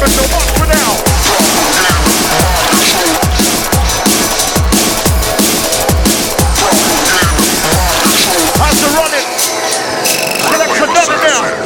so much for now. How's it running? Select another now.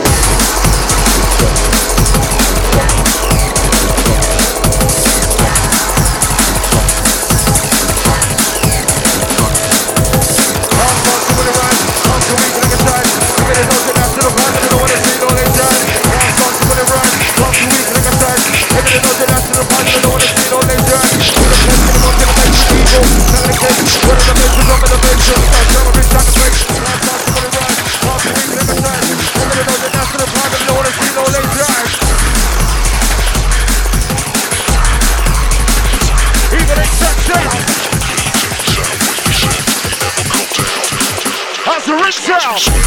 How's the rich sound?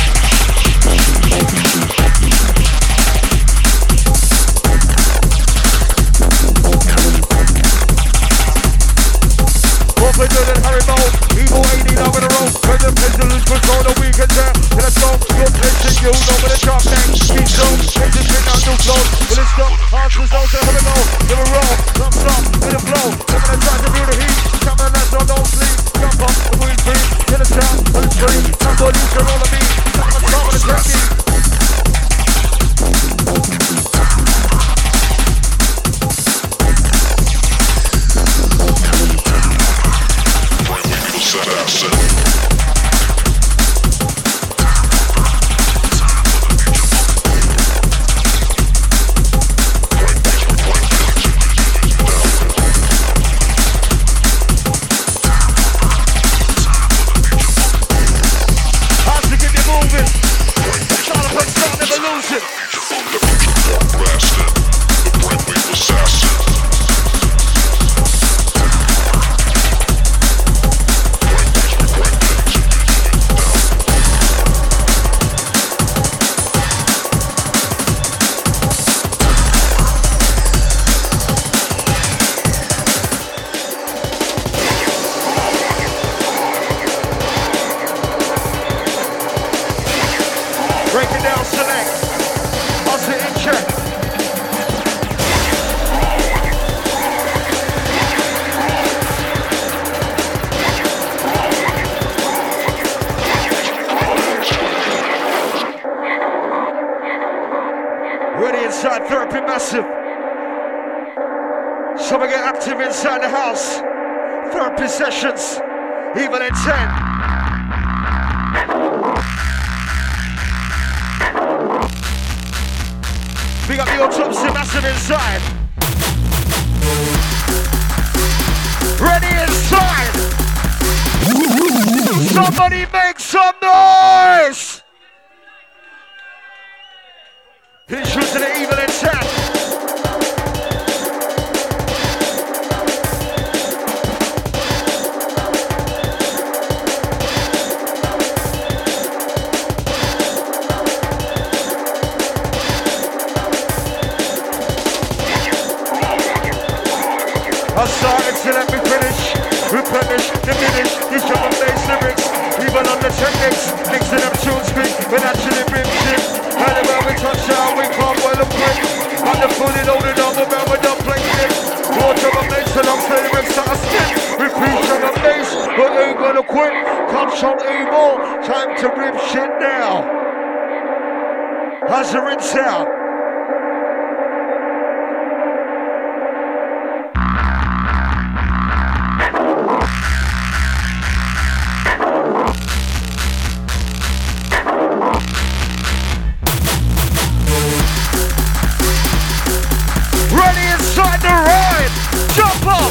Evil 80 down in a row. When the pendulums control the weekend there. Let's go. Good place you know with a drop neck. Keep zone. Take this shit down, new flow. Will it stop? Hearts is out there. Here we go. Give a roll. Don't stop. With a flow. They're gonna try to do the heat. Come on, let's don't sleep. Jump up. The green tree. Get a sound. On the street. I'm going to use your roll of me. Come on, stop with a technique. Inside the house, therapy sessions, even at 10. Big up the autopsy massive inside. Ready inside. Somebody make some noise. Issues to the evil intent. I started to let me finish, replenish, diminish, these drum and bass lyrics, even on the techniques, mixing them tunes quick, when actually bring shit. Anywhere we touch down, we can't well and quick. On the fully loaded on the bell, we don't play this. More drum and bass alongside lyrics that are stick. Repeat drum and bass, but ain't gonna quit. Control evil, time to rip shit now. How's the rinse out? Inside the ride, jump up.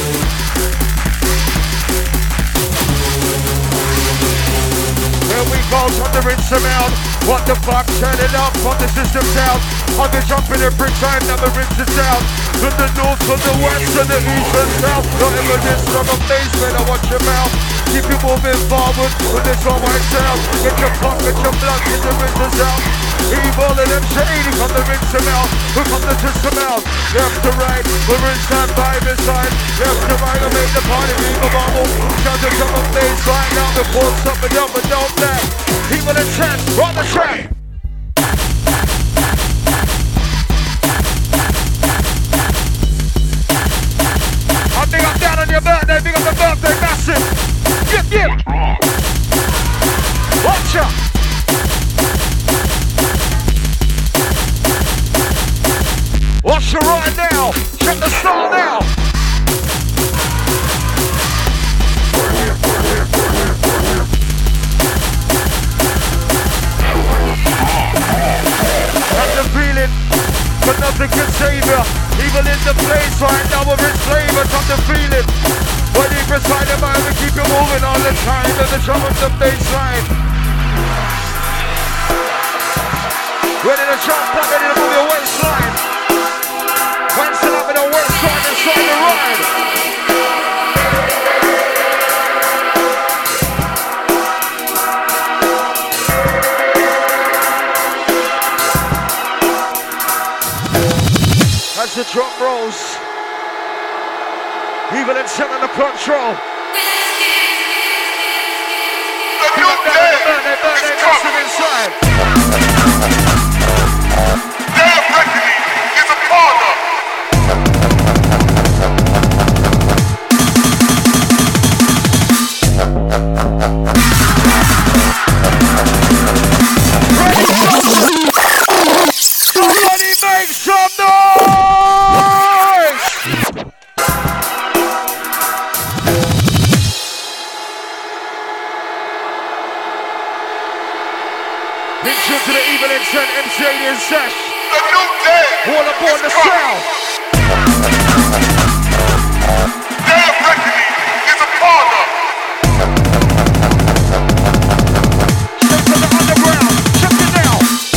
Here we go, time to rinse them out. What the fuck, turn it up from the system sound. On the jump in the brick time, never rinse it out. From the north, from the west, and the east and south. Not ever this from a bass, better watch your mouth. Keep you moving forward with this all white sound. Get your pump, get your blood, get the rinses out. Evil and them shady from the rinse them out. We come to twist them out. Left to right, we're inside by beside. Left to right, I make the party leave a bubble. Shout the drum and bass right now before something up and don't let. Evil and 10, run the track. pressure. Watch your right now. Check the start now. Have the feeling, but nothing can save you. Even in the place right now we're enslaved. Have the feeling. When you beside the mind, we keep you moving all the time. And the drum of the baseline. Ready to jump up, ready to move your waistline. Winston up in the waistline inside the ride. As the drum rolls, Evil and Sen on the control. The new day is coming. Inside. Their reckoning is upon us. Somebody make some noise! Big tune to the Evil and Sen MC and Sesh. The new day All aboard the sound. Their reckoning is upon us. Straight to the underground. Check it now.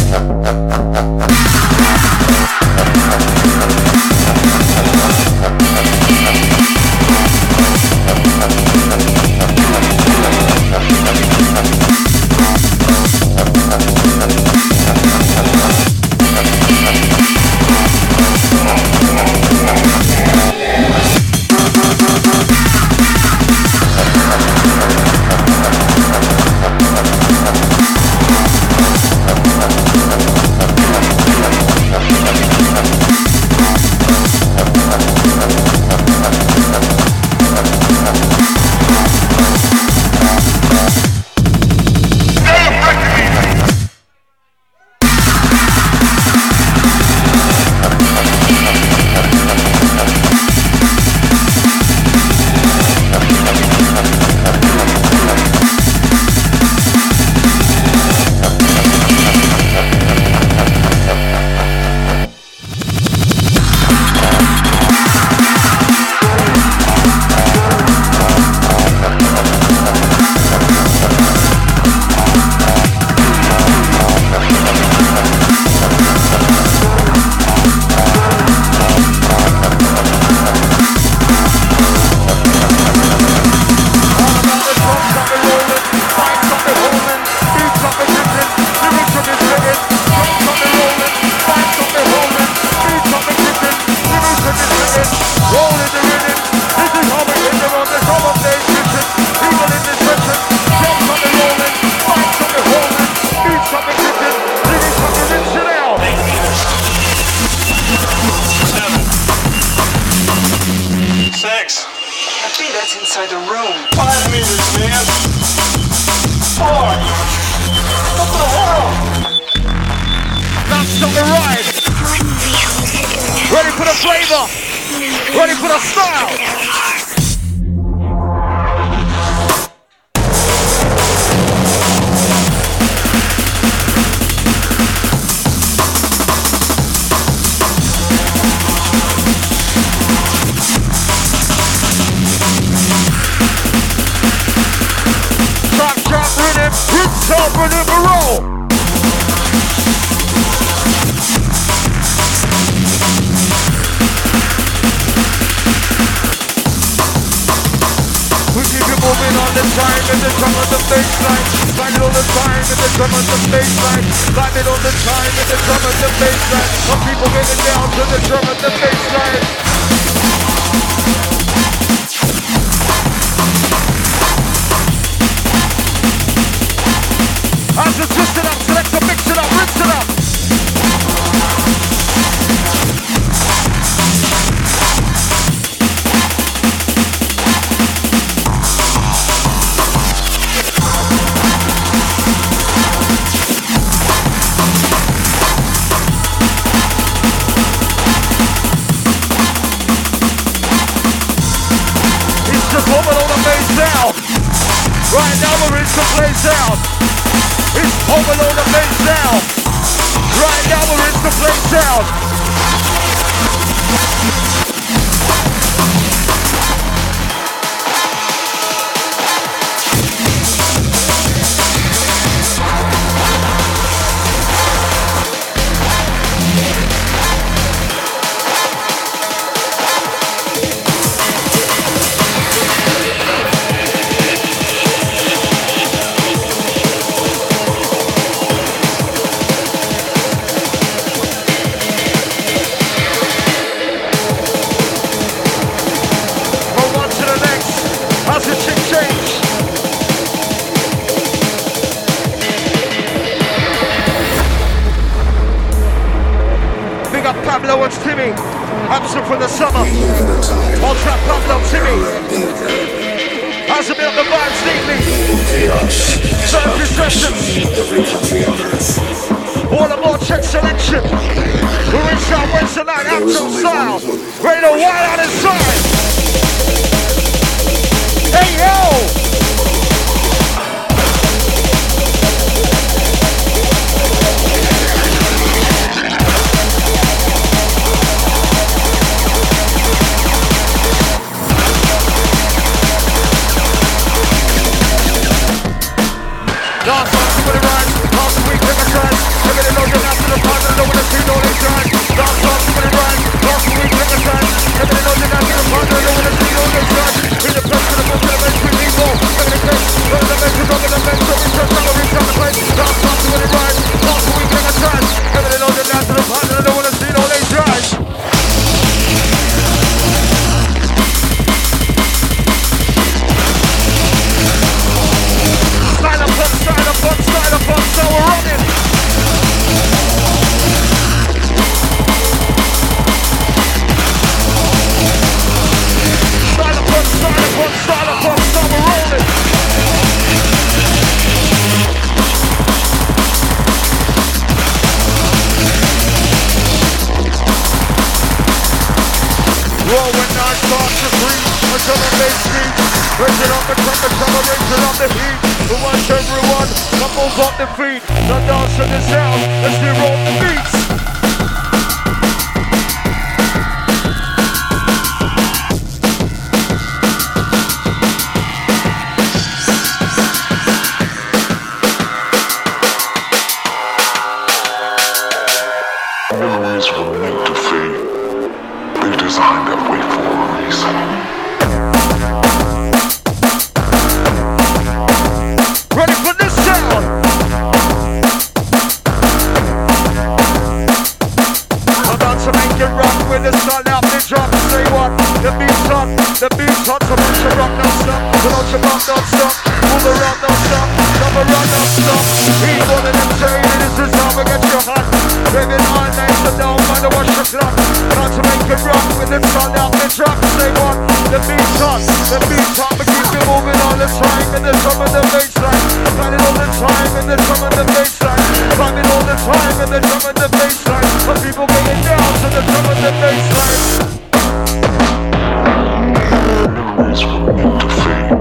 inside the room. 5 meters, man. 4. What the hell? That's on the ride. Ready for the flavor. Ready for the style. Top rhythm and roll. We keep it moving all the time in the drum of the bassline. Slide it all the time in the drum of the bassline. Slide it all the time in the drum of the bassline. Some people getting down to the drum of the bassline. As you twist it up, select to mix it up, rinse it up. Right now we're in some place out. It's home alone the place now. Right now we're in some place out. Pablo and Timmy, absent from the summer. Ultra Pablo, Timmy. Has a bit of the vibes neatly. Surface sessions. All the more check selection. We're in Southwest tonight, outro style. Ready to wild out inside. Hey yo! Last time somebody ran, last week in the trash. Everybody knows you're after the fun, I don't wanna see no they try. Last time somebody ran, last week in the trash. Everybody knows you're after the fun, I don't wanna see no they try. In the press to the book, to the bench, with people. Everybody says, run the bench, run the bench, so we just never reach out the place. Last time somebody ran, last week in the trash. Everybody knows you're after the fun, I don't wanna see no they try. Style up, so we're running. Style up, so we're rolling. Roll when I start to breathe, until the bass beats. Raise it up the temperature, raise it up the heat. We want everyone, couples on the feet. The dance in the sound, let's do roll the beats. Memories were meant to fade. They designed that way for a reason. Ready for this sound? About to make it rock with the sun out the drop. Say what? The beat's hot, so much to rock non-stop. So don't you rock non-stop, move around non-stop, jump around non-stop. Eat one of them saying this is how we get you hot. Living all night, so don't mind to watch the clock. About to make it rock with the sun out the drop. Say what? The beat's hot, but keep it moving all the time. In the drum and the bassline, find it all the time. In the drum and the bassline, find it all the time. In the drum and the bassline, some people getting down to the drum and the bassline. Memories were meant to fade.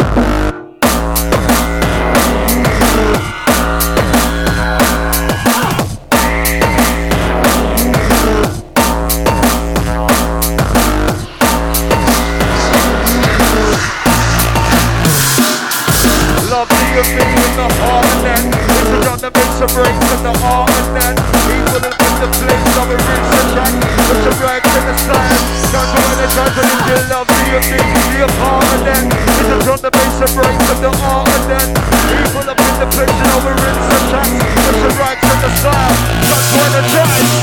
Of me in the heart and then it's a drum that makes a break in the heart and then equal in the place of a rich attack. It's a break in the side. Don't you energize when you still love me of me the heart and then it's a drum that makes a break in the heart and then equal up in the place of a rich attack. It's a break in the style. Don't you energize.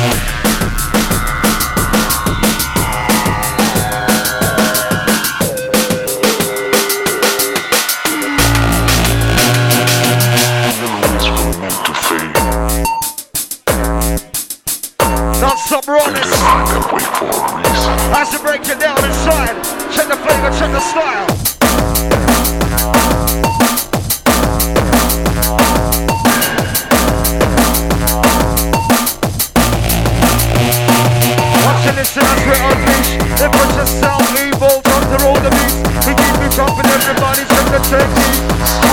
Stop running. As you break it down inside, check the flavor, check the style. Watching this as we unleash, it puts us sound evil, under all the beats. We keep it jumping, everybody check the technique.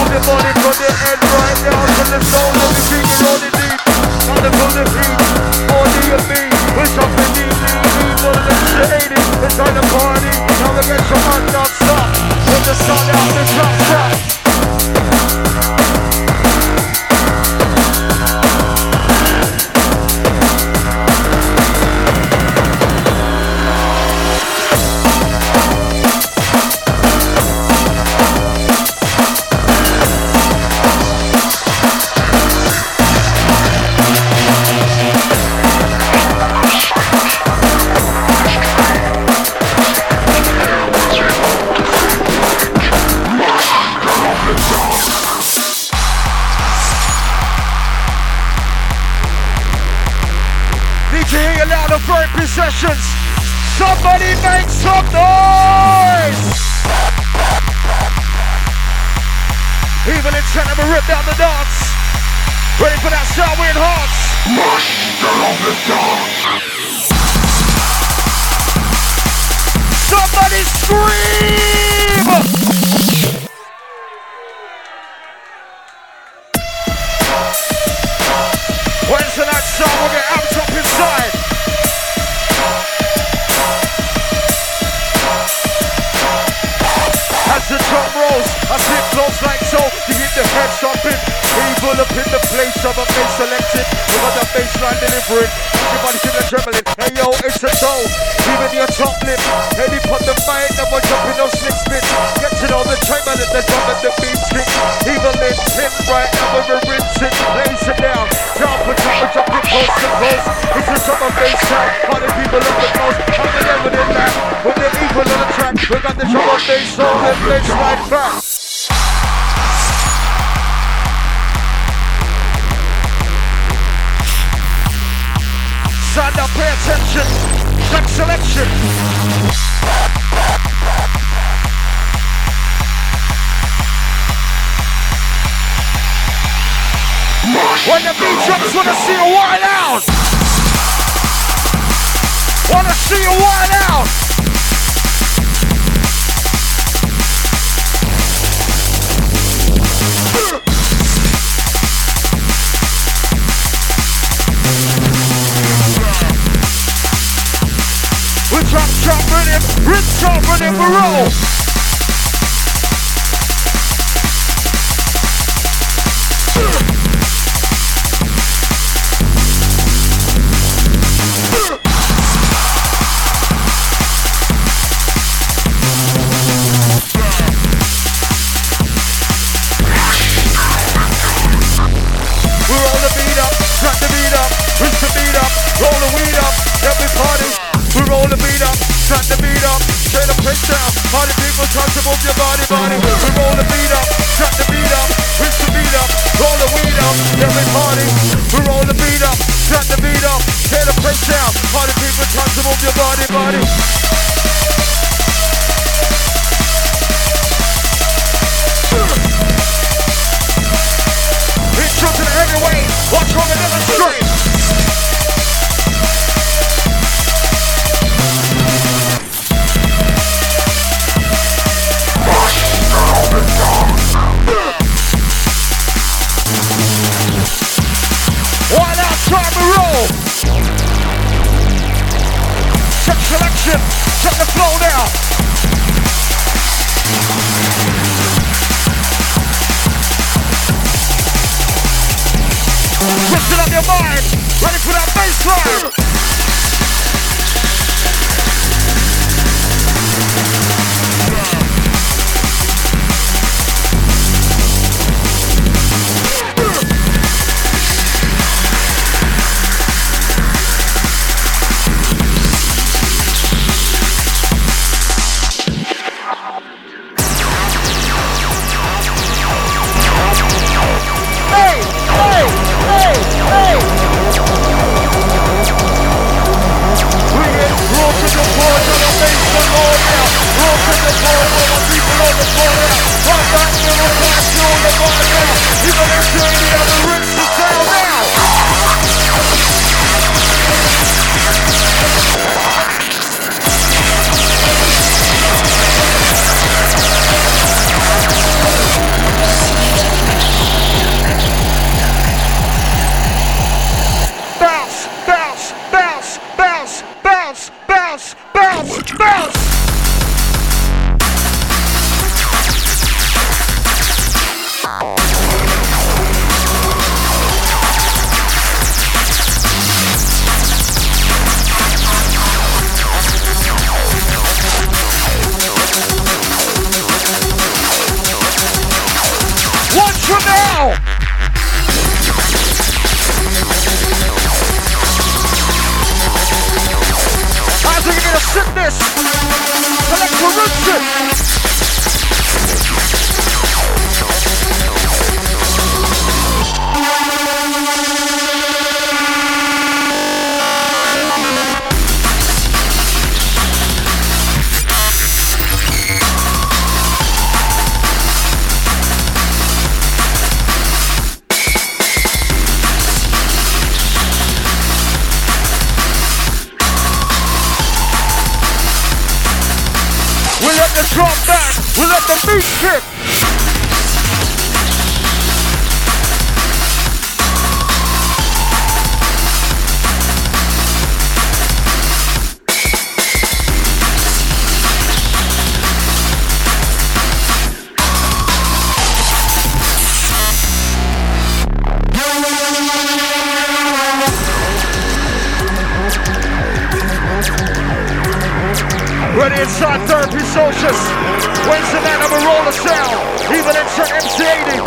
from the soul, everything is rolling deep. Nothing from the heat, more D and me. We're jumping deep, more than the 80s. It's time to party, now we get some fun non-stop. With the sun out, the drop stop. Sessions. Somebody make some noise! Even in Cheltenham, rip down the dance. Ready for that sound we enhance. March down the dance. Somebody scream! When's the next song? We'll get amped up inside. As the drum rolls, I sit close like so. You hit the head stomping. Evil up in the place of a bass selected. We got the bassline delivering. Everybody in the trembling. Hey yo, it's a toe. Even your top lip. Heady put the mic, then we're jumping those slick spits. Get to know the chamber and the drum and the beat kick. Evil in pin right now we're rinsing. Lays it down. Jump and jumping coast to coast. It's a summer bass sound. Party people up the coast. I'm the never in that. With the evil on the track. We got the drum and bass soul and bassline back. Stand up, pay attention. Track selection. When the beat drops, wanna see you wild out. Wanna see you wild out. We drop rhythm, rinse drop rhythm, we roll. We roll the beat up, track the beat up, rinse the beat up, roll the weed up, then we party. We roll the beat up, track the beat up, straight up face down. Party people try to move your body. We roll the beat up, track the beat up, rinse the beat up, roll the weed up, then we party. We roll the beat up, track the beat up, straight up face down. Party people try to move your body. Intro to the heavyweight, watch how we demonstrate. One out, time to roll. Check selection, check the flow now. Twisting up your mind, ready for that bass line. rinse it. We let the drum back, we let the beat kick. Ready inside therapy socials. When's the man of a roller sound? Even inside MC80.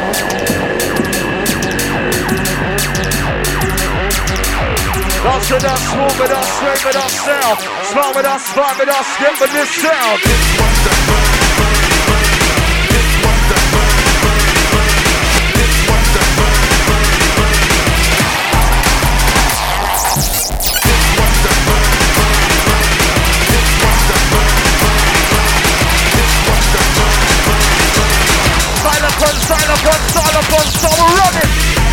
Dance with us, move with us, swing with us now. Smile with us, vibe with us, get with this sound. Silent, so we're running.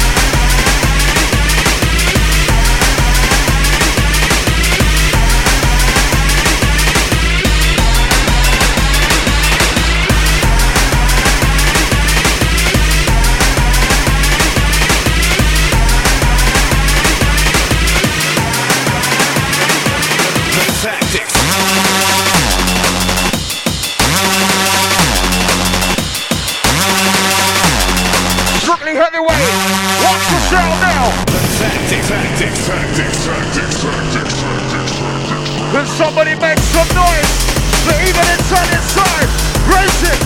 Heavyweight, watch the sound now. Tactics. Can somebody make some noise? But even inside, raise it.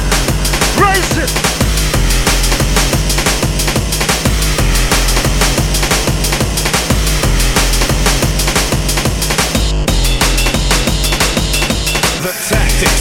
The tactics.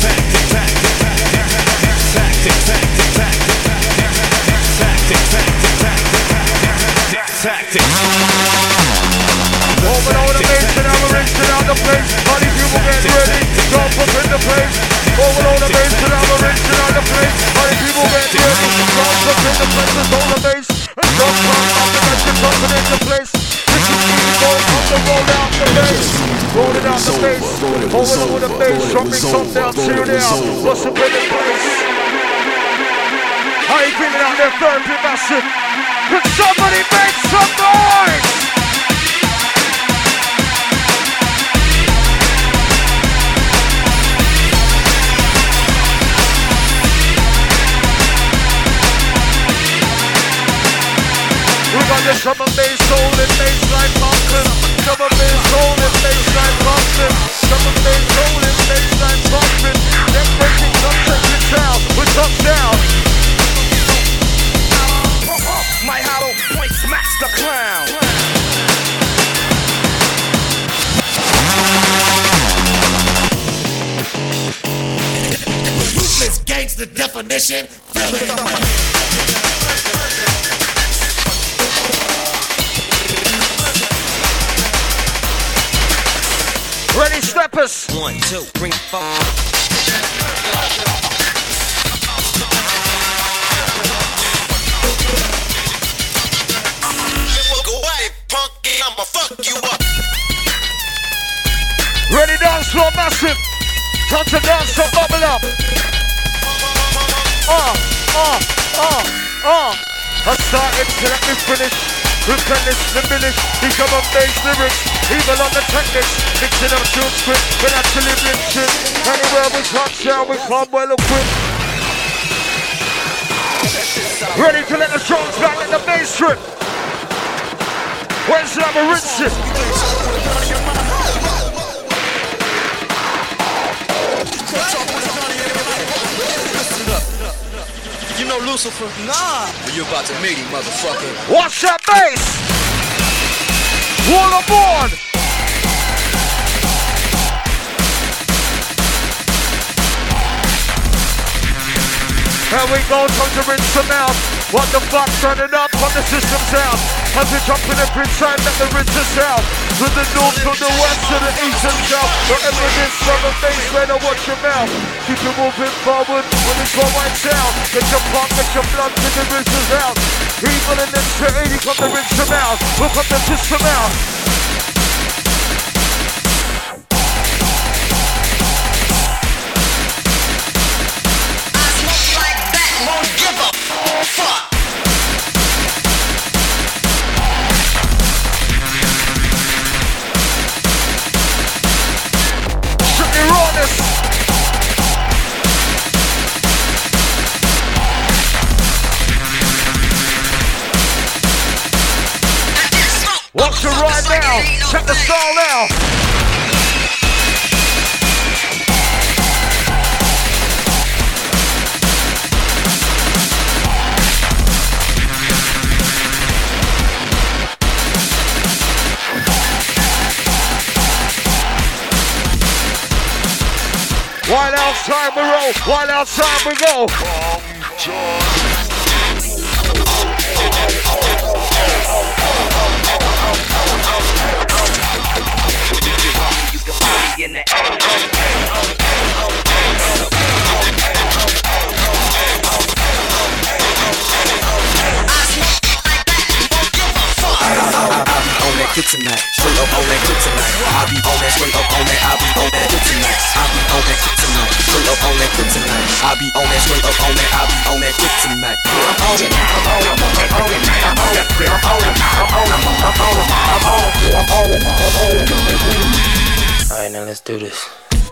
Over the bass and I'm rinsing out the place. Party people get ready, jump up in the place. Over the bass and I'm rinsing out the place. Party people get ready, jump up in the place. Let's hold the bass and jump up and get you jumping in the place. This is easy, go up and roll down the bass. Rolling out the bass, over the bass, dropping some down, chill down. What's up in the place? How you feeling out there, therapy massive? Can somebody make some noise? We got the drum and bass, soul and bassline pumping. Drum and bass, soul and bassline pumping. Drum and bass, soul and bassline pumping. Then breaking up, take it down, we touch down. My hollow point smacks the clown. Ruthless gangster definition. Ready, steppers. 1, 2, 3, 4. I'ma fuck you up. Ready, dance floor massive. Time to dance, so bubble up. I started to let me finish. Replenish, diminish, become a bass lyrics. Even on the techniques, mixing up tune script, but actually mixing. Anywhere we touch down, we come well equipped. Ready to let the drums back in the bass strip. Where's the other rinses? You know Lucifer? Nah. Well, you about to meet him, motherfucker. Watch that bass! Wall aboard! Here we go, time to rinse them out. What the fuck, turn it up on the system sound. As we jump in every time that the rinse us out. To the north, to the west, to the east and south. Wherever this from the face, better watch your mouth. Keep it moving forward when it's go right down. Get your pump, get your blood, get the rinses out. Evil in the city, come to rinse them out. Look up the system out. Watch it right now. Check the style now. While outside we roll, while outside we go. In the on that kryptonite, straight up on that kryptonite. I be on that, straight up on that. I be on that kryptonite. I be on that kryptonite, straight up on that kryptonite. I be on that, straight up on that. I be on that kryptonite. I'm on it, I'm on it, I'm on it, I'm on it, I'm on it, I'm on it, I'm on it, I'm on it. Alright, now let's do this.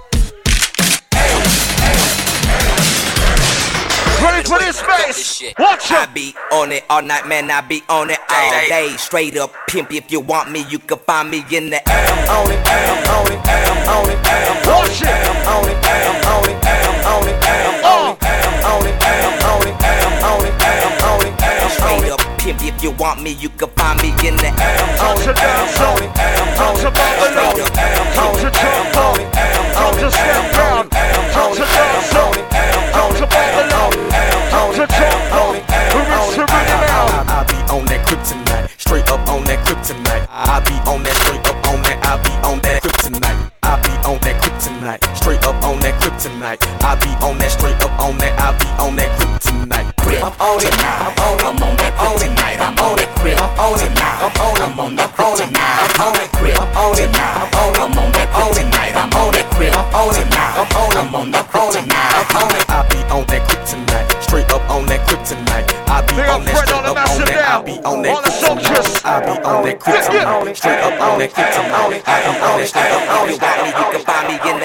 Ready for this space. Watch it. I be on it all night, man. I be on it all day. Straight up pimp. If you want me, you can find me in the air. I'm on it, I'm on it, I'm on it, I'm on it. I'm on it, I'm on it, I'm on it, I'm on it, I'm on it, I'm on it, I'm on it, I'm on it. Straight up pimp. If you want me, you can find me in the air. Time to dance on it. Time to bubble up. Time to jump on it. Time to step down. Time to dance on it. Time to bubble up. Time to jump on it. We're into rhythm out. I be on that kryptonite, straight up on that kryptonite. I be on that, straight up on that. I be on that kryptonite. I be on that kryptonite, straight up on that kryptonite. I be on that, straight up on that. I be on that kryptonite. I'm on it, I'm on it, I'm on that kryptonite. I'm on it, I'm on it, I'm on it, I'm on that kryptonite. I'm on it, I'm on it, I'm on it, I'm on that kryptonite. I'm on it, I'm on it, I'm on it, I'm on that kryptonite. I'm on it, I be on that kryptonite, straight up on that kryptonite. I be on that, straight up on that. I be on that kryptonite. I be on that kryptonite, straight up on that kryptonite. I be on that, straight up on that. You can find me in the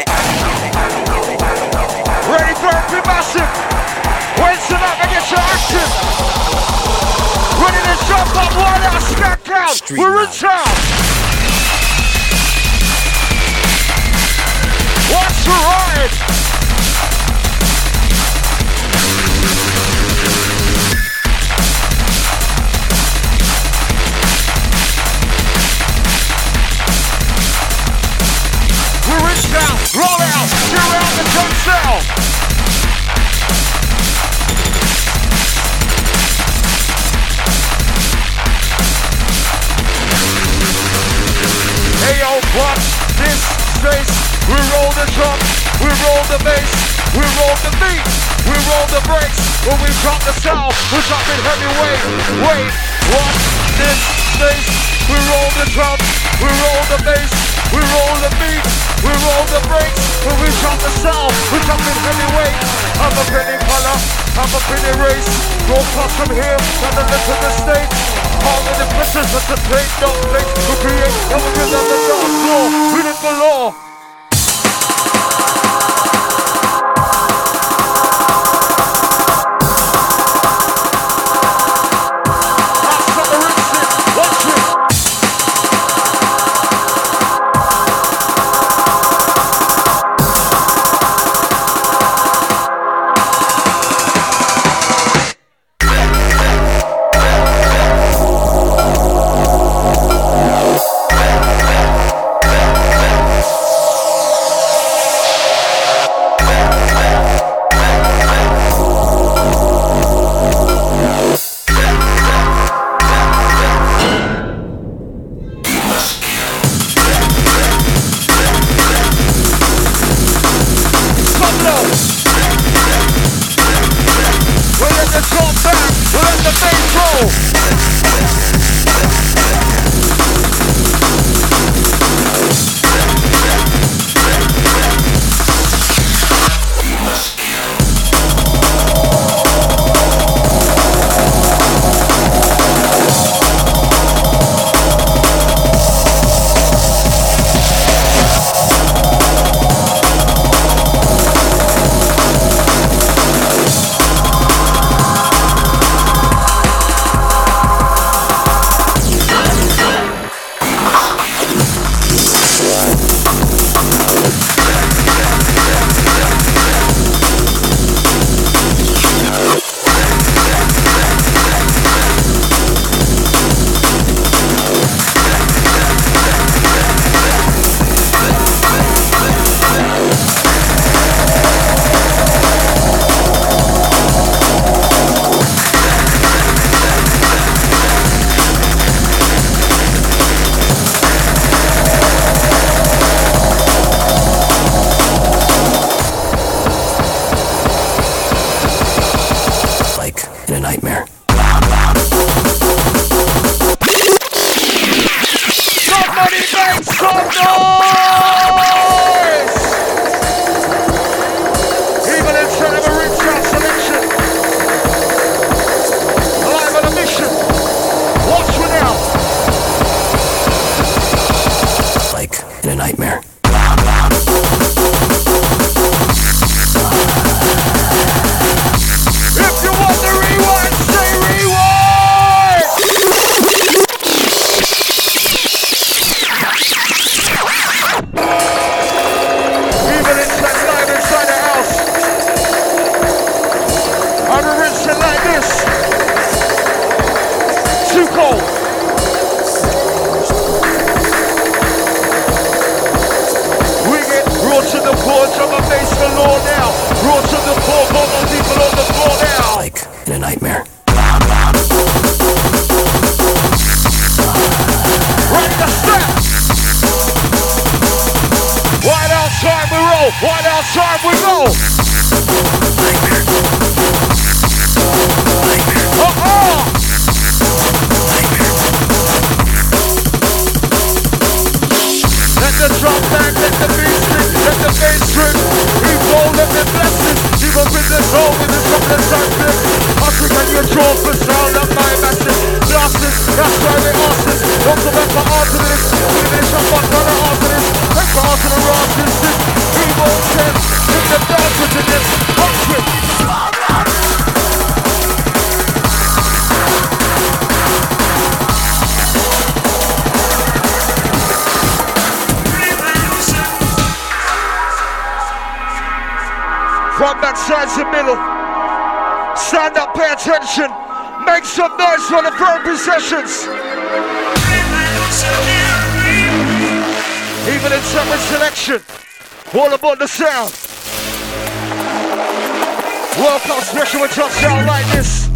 Ready for every massive. When's it up and get your action. Ready to jump up, one out, smack down. We're in town. Watch the ride. We're in town. Roll out. Cheer out the jump cell. Hey yo, watch this space. We roll the drum, we roll the bass, we roll the beat, we roll the brakes. When we drop the sound, we drop it heavyweight. Wait, watch this space. We roll the drum, we roll the bass, we roll the beat, we roll the brakes. When we drop the sound, we drop it heavyweight. I'm a pretty color, I'm a pretty race. Go far from here, gotta live to the States. All of the pictures of the plate, no place to create. And we rhythm the dance floor, rhythm galore. From that side to middle. Stand up, pay attention. Make some noise for the firm possessions. Even in separate selection. All about the sound. World Cup special with top sound like this.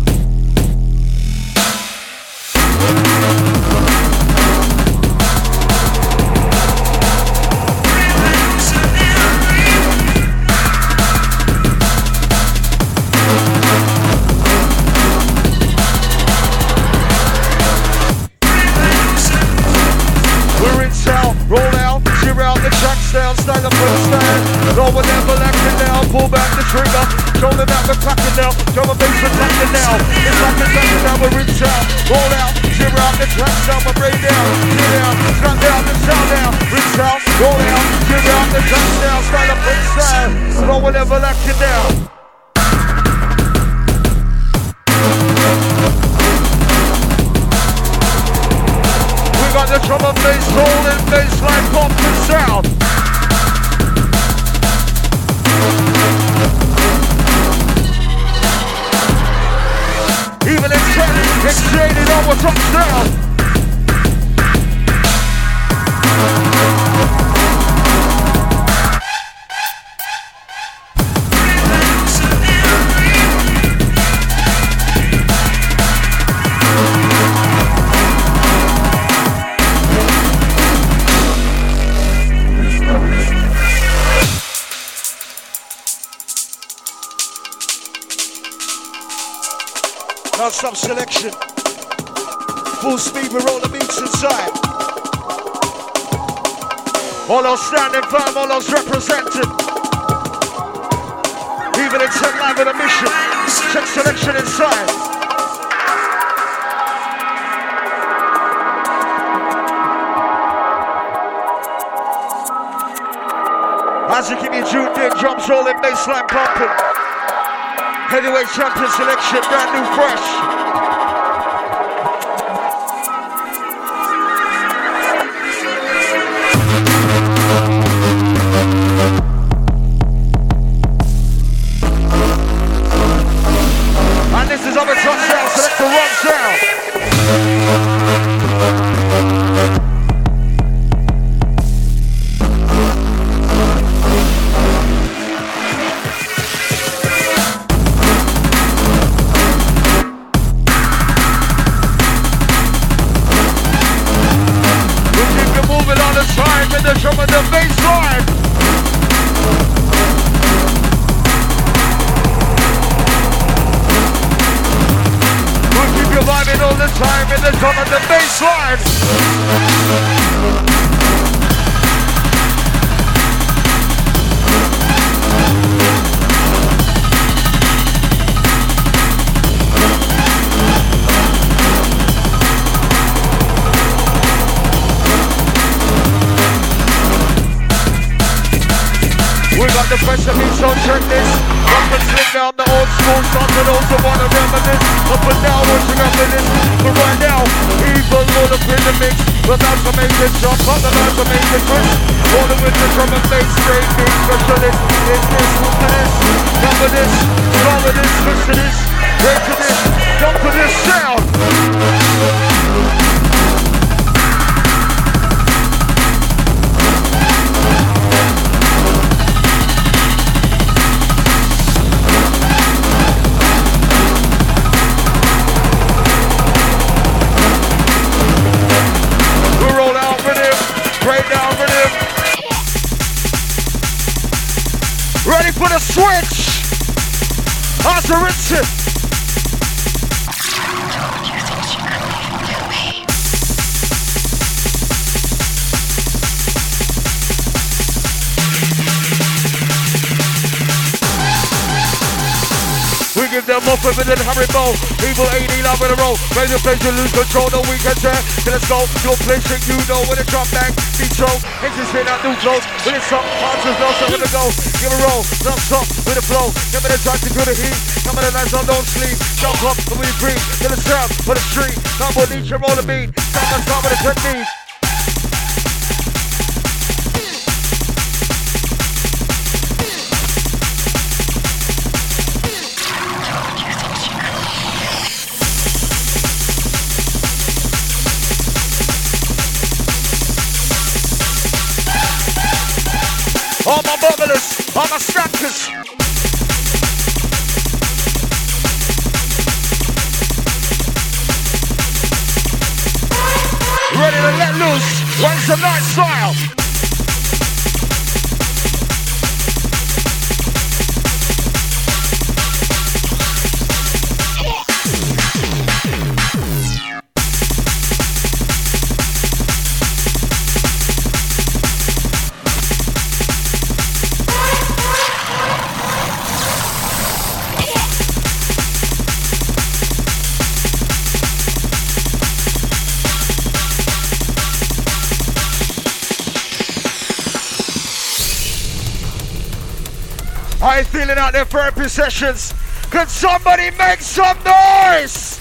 Stand up and stand. No one ever lacking now. Pull back the trigger. Show them that we're cracking now. Drum and bass attacking now. It's like it's like now we're in town. Roll out, zero out the track sound. We're brain down. Get down, snap down the sound down. Rinse out, roll out, zero out the track sound. Stand up and stand. No one ever lacking now. We got the drum and bass rolling, bass line pop and sound. Even in training, exchanging on what comes down. Non-stop selection. Full speed, we roll the beats inside. All those standing firm, all those represented. Even in 10 live with a mission. Check selection inside. As you keep your tuned in, drums rolling, bassline pumping. Heavyweight champion selection, brand new fresh. This is on the touchdown, select the wrong sound. We keep it moving on the side with the drum and the bass line. You're vibing all the time in the drum and the bass line. We got the pressure beat, so check this. Up and slick down the old school, start to those who wanna reminisce. Up and down, what's your reminisce? But right now, evil all up in the mix. Without some major jump, up and out some major twist. Rolling with the drum and bass, straight beat specialist. It's this, look to this, cover this, cover this, switch to this, break to this, jump to this sound. Ready for the switch! How's the rinse? We give them up with an Haribo. Evil 80 love in a row. Raise your place, you lose control. No weekend there. Then let's go. Your place, you know when the drum bang. Beat show. Engine spin out new clothes. When it's up, answers no somewhere to go. Give a roll. Not stop with a flow. Give me the time to do the heat. Come on the nights on don't sleep. Jump up and we breathe. Get the sound for the street. Come on, each roll the beat. Stop with the technique. All my bubblers, all my snackers. Ready to let loose. When's the night style? How you feeling out there, therapy sessions? Can somebody make some noise?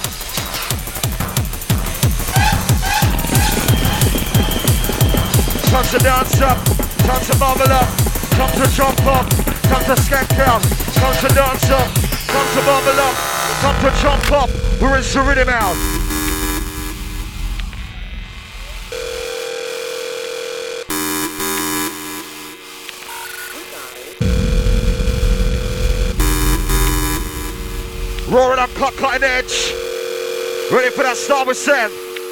Time to dance up, time to bubble up, time to jump up, time to skank out, time to dance up, time to bubble up, time to jump up. We're in the rhythm out. Roaring up, cutting edge. Ready for that Star with Sam.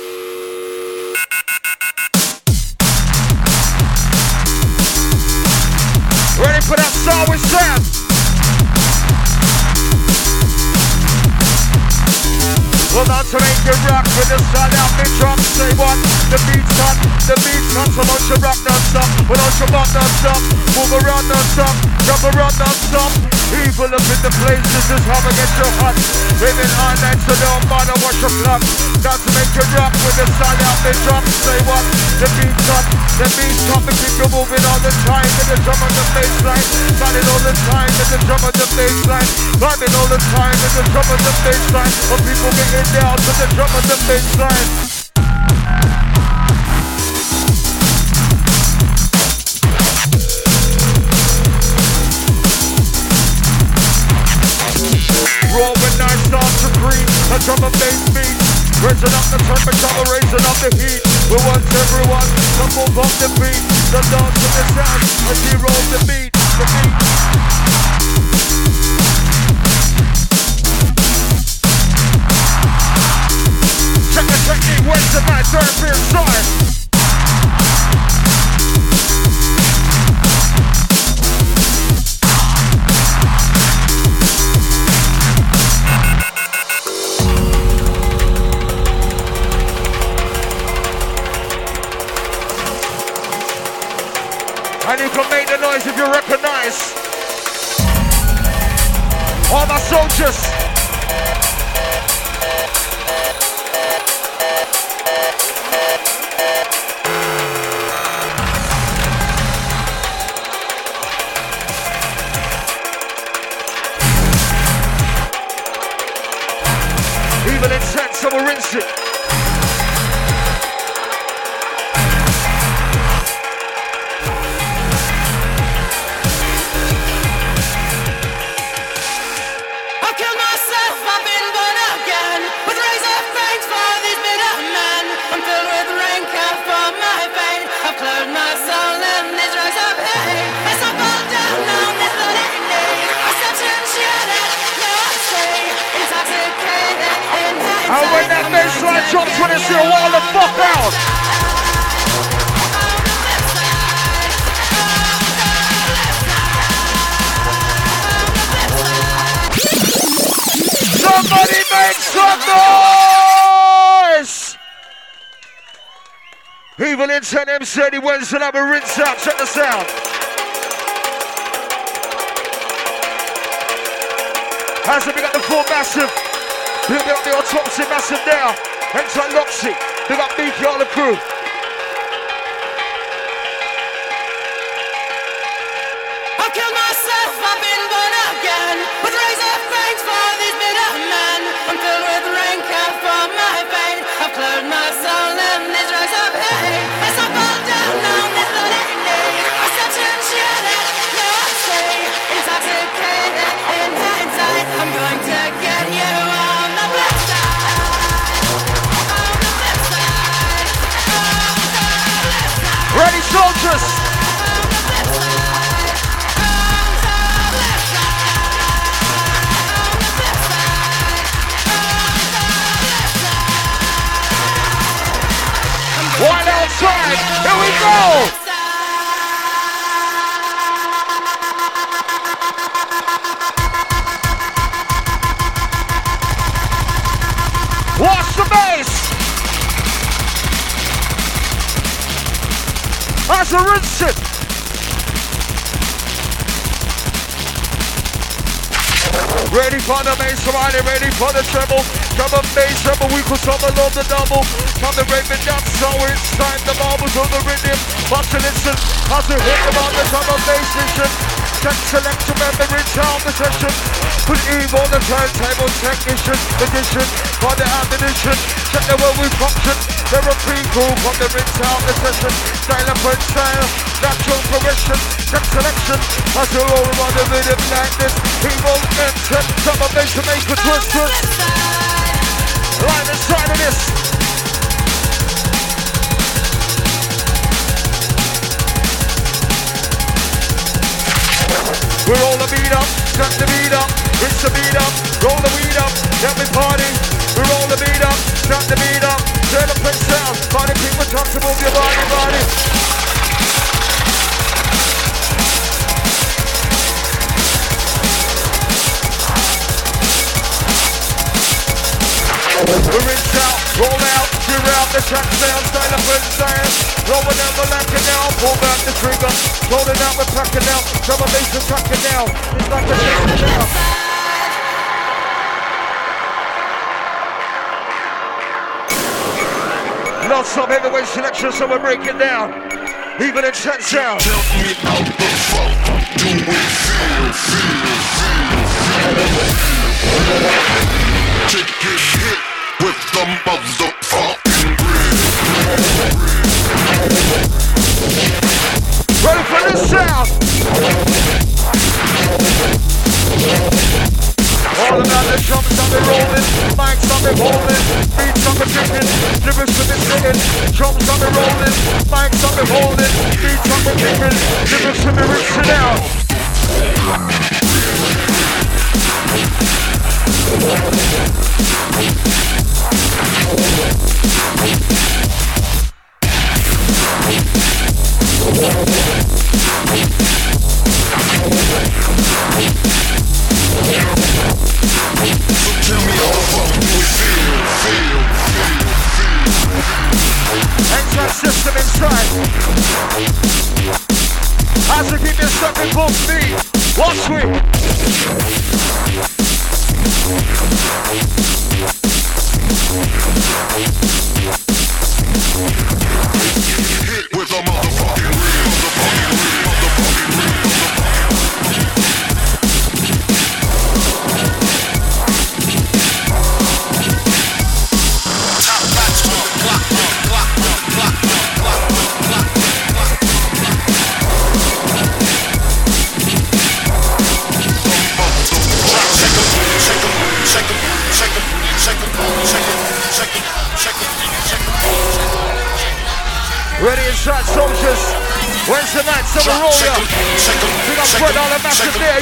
Ready for that Star with Sam. Well, Time to make you rock with the sun out the drum. Say what? The beat's hot, so don't you rock non-stop. Well, don't you rock non-stop. Move around non-stop, jump around non-stop. Evil up in the place, this is how I get you hot. Living all night, so don't bother watch your clock. Time to make you rock with the sun out the drum. Say what? The beat's hot, the beat's hot. And keep you moving all the time with the drum on the bassline. Running all the time with the drum on the bassline. Running all the time with the drum on the bassline. But people getting down to the drum on the bassline. Raw when I start to creep, a drum and bass beat. Raising up the temperature, raising up the heat. We want everyone to move off the beat. The dance to the sound, as he rolls the beat, the beat. Check the technique, where's the man, third beer inside. And you can make the noise if you recognize all my soldiers. Evil intent, so we'll rinse it. And when that bassline drops, when it's your wall the fuck out. Somebody make some noise! Evil Intent MC Wednesday night, we rinse out, check the sound. As we got the full massive. Big up the autopsy massive there. Enter Loxy. Big up Beaky, all the crew. I killed myself, I've been born again. With razor fangs for these bitter men. I'm filled with rancor for my pain. I've closed my soul in these rags of hate. As I fall down on this bloody knee, I such and shit it, no I see. Intoxicated in hindsight, I'm going to get you out. Ready, soldiers! One outside, here we go! Watch the bass! As a rinse it. Ready for the bass, somebody ready for the treble. Drum and bass, treble, we could summon on the double. Come the raving down, so it's time the marbles on the rhythm. Watch and listen, as we hit them on the drum and bass mission. Check, select, remember, rinse out the session. Put Eve on the turntable, technician, edition, for the ammunition. Check the way we function. There are people from the rinse out the session. Style up and style, natural progression. Check selection, as we roll around the rhythm like this. Evil intent, some of them to make a twist. Line inside of this. We roll the beat up, cut the beat up, rinse the beat up, roll the weed up, then we party. We roll the beat up, cut the beat up, turn the place down, party people talk to move your body. We Wednesday. Rolling out the lacquer now, pull back the trigger. Rolling out the packer now, double bass attacker now. It's like a shaker now. Lots of heavyweight selection, so we're breaking down. Even in chat sound. Tell me how the fuck do we feel. To get hit with the motherfucking ready for this sound. All about the drums on the rolling, mics on the holding, beats on the kicking, lyrics on the singing, drums on the rolling, mics on the holding, beats on the kicking, lyrics on the rinsing out. Engine system inside. As we keep this something full speed. Watch me. hit with a motherfucking Ready inside, soldiers. Wednesday night, summer roll up. We got spread all the massive there.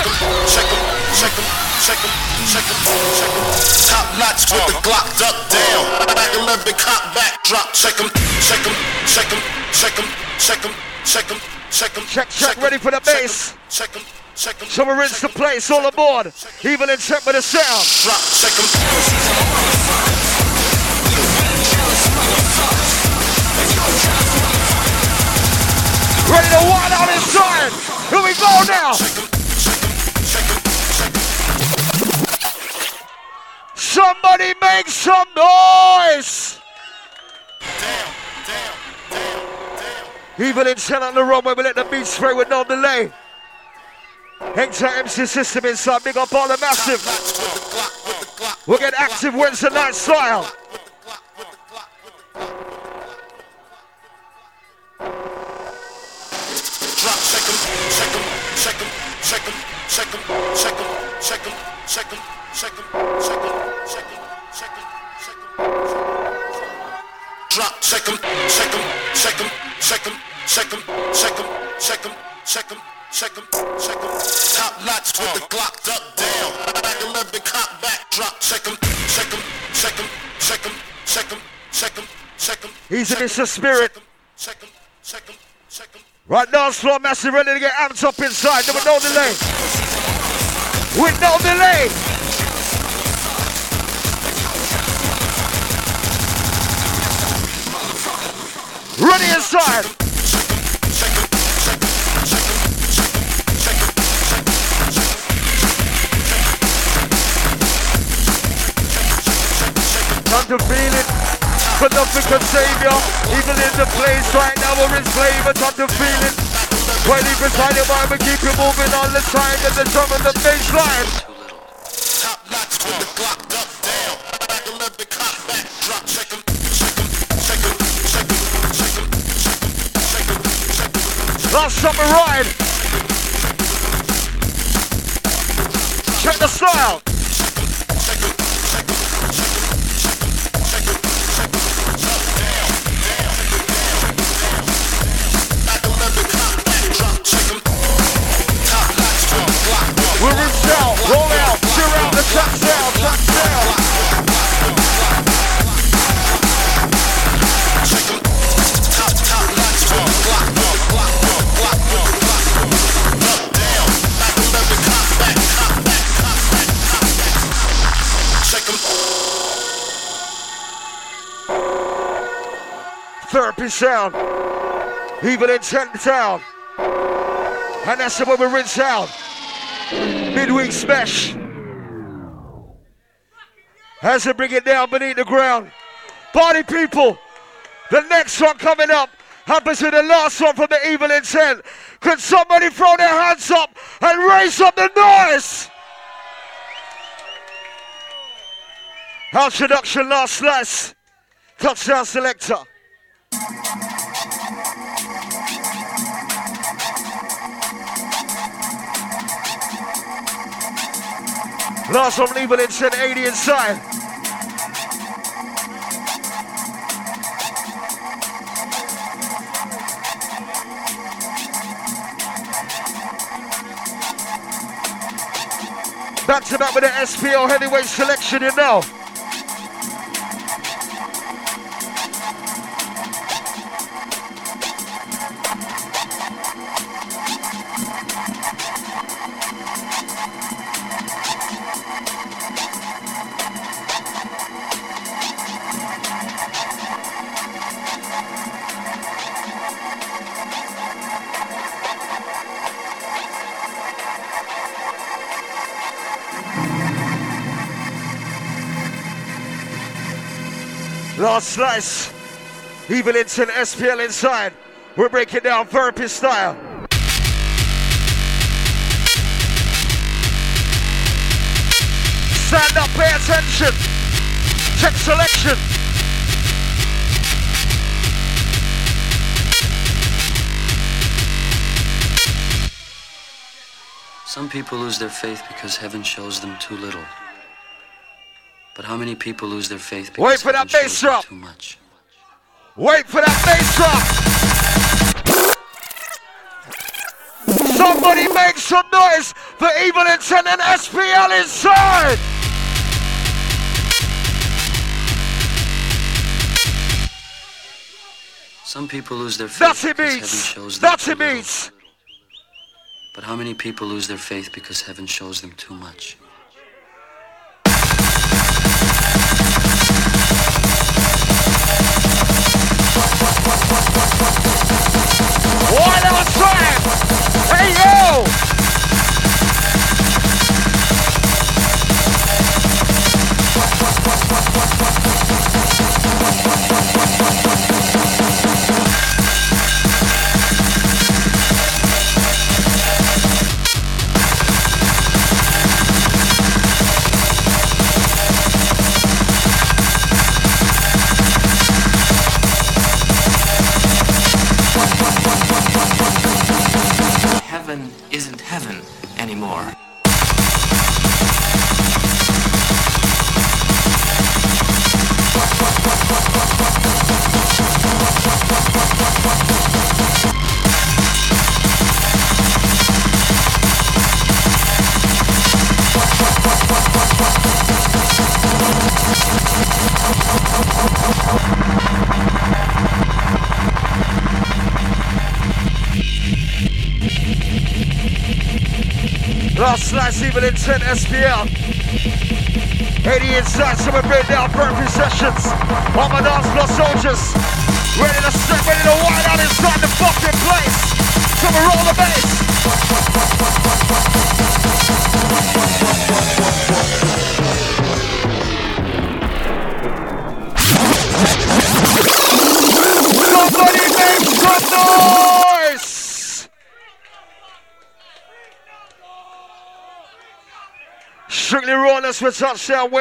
Top notch with the Glock duck down. Back 11, cock back, drop. Check 'em, check 'em, check 'em, check 'em, check 'em, check 'em, check 'em. Check, ready for the bass. Check 'em, check 'em. So we're in the place, all aboard. Even in check with the sound. Drop, check 'em. Ready to wind out inside. Here we go now. Somebody make some noise. Even in 10 on the runway, we let the beat spray with no delay. Hector MC system inside, big up all the massive. We'll get active Wednesday night style. Drop, check 'em, check 'em, check 'em, check 'em, check 'em, check 'em, check 'em, check 'em, check 'em, check 'em, check 'em, check 'em, check 'em. Drop, check 'em, check 'em, check 'em, check 'em, check 'em, check 'em, check 'em, check 'em, check 'em, check 'em. Top notch with the Glock duck down. Back 11, cock back, drop, check 'em, check 'em, check 'em, check 'em, check 'em, check 'em, check 'em. He's in Mr. Spirit. Check 'em, check 'em, check 'em. Right now, floor massive, ready to get amped up inside. With no delay. With no delay. Ready inside. Time to feel it. But nothing can save ya. Even in the place right now we're in flavor. Time to feel it. Right even beside your mind, we keep you moving all the time. And the drum and the bass line. Top notch with the Glock duck down. Back 11, cock back, drop, check 'em, check 'em, check 'em, check 'em, check 'em, check 'em, check 'em. Last summer ride. Check the style. We're in cell, roll out, cheer out the track cell, track cell. Purpose Sound. Evil Intent Sound. And that's the way we rinse out. Midweek Smash. As we bring it down beneath the ground. Party people, the next one coming up happens to be the last one from the Evil Intent. Could somebody throw their hands up and raise up the noise? House Introduction, Last Slice. Touchdown Selector. Last one, Evil Intent, 80 inside. Back to back with the SPL heavyweight selection, you know. Last Slice, Evil Intent, SPL inside. We're breaking down Therapy style. Stand up, pay attention. Check selection. Some people lose their faith because heaven shows them too little. But how many people lose their faith because wait for that bass drop. Too much? Wait for that bass drop. Somebody make some noise for Evil Intent and SPL inside. Some people lose their faith That's it, because beats. heaven shows them That's too it, little. beats. But how many people lose their faith because heaven shows them too much? One outside! Hey yo! Heaven isn't heaven anymore. Last Slice, Evil Intent, SPL. 80 inside, so we break down Burpee sessions. All my dance floor soldiers. Ready to step, ready to wind out inside the fucking place. So we roll the bass. Somebody make some noise! Strictly rawness with touchdown.